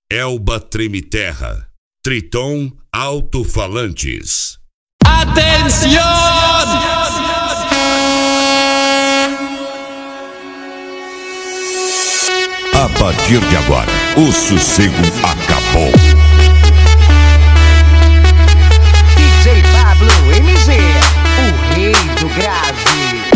Elba Treme Terra, Triton Alto-Falantes. Atenção! A partir de agora, o sossego acabou. DJ Pablo MG, o rei do grave.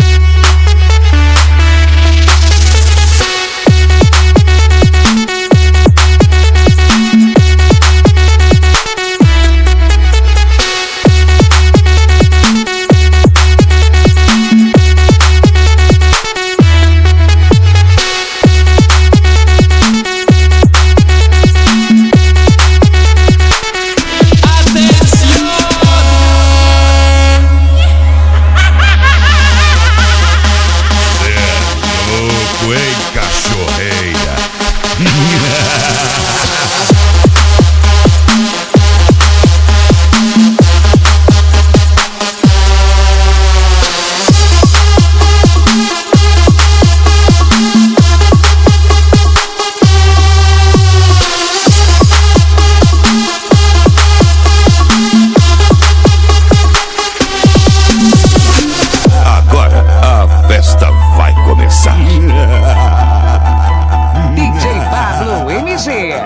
Cachorreira. Agora a festa vai começar. DJ Pablo MG.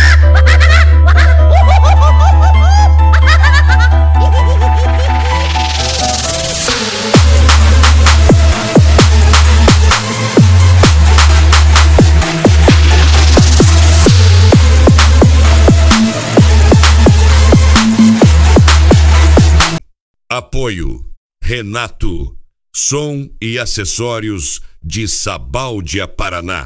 Apoio Renato, som e acessórios de Sabáudia, Paraná.